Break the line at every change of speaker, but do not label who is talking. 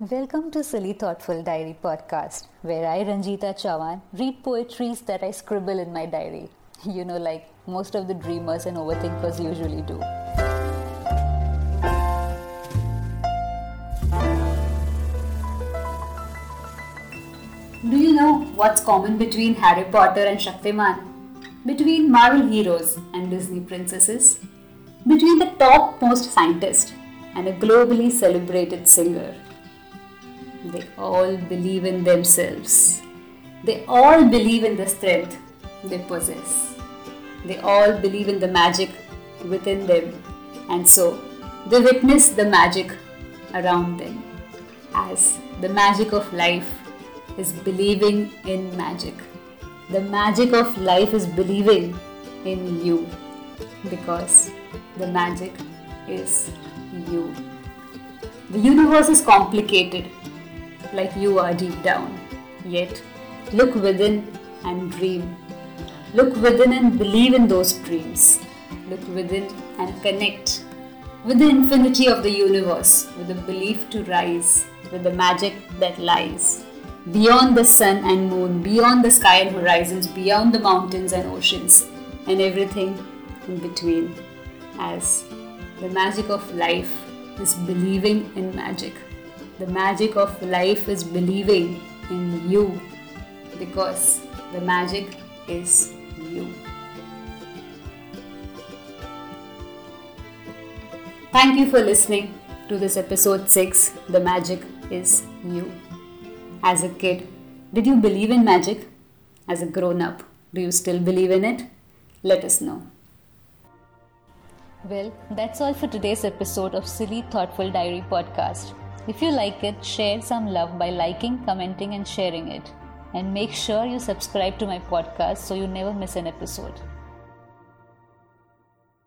Welcome to Silly Thoughtful Diary podcast, where I, Ranjita Chavan, read poetries that I scribble in my diary. Like most of the dreamers and overthinkers usually do. Do you know what's common between Harry Potter and Shaktiman? Between Marvel heroes and Disney princesses? Between the topmost scientist and a globally celebrated singer? They all believe in themselves. They all believe in the strength they possess. They all believe in the magic within them. And so, they witness the magic around them. As the magic of life is believing in magic. The magic of life is believing in you. Because the magic is you. The universe is complicated, like you are deep down. Yet, look within and dream. Look within and believe in those dreams. Look within and connect with the infinity of the universe, with the belief to rise, with the magic that lies beyond the sun and moon, beyond the sky and horizons, beyond the mountains and oceans, and everything in between. As the magic of life is believing in magic. The magic of life is believing in you, because the magic is you. Thank you for listening to this episode 6, The Magic is You. As a kid, did you believe in magic? As a grown-up, do you still believe in it? Let us know. Well, that's all for today's episode of Silly Thoughtful Diary podcast. If you like it, share some love by liking, commenting and sharing it. And make sure you subscribe to my podcast so you never miss an episode.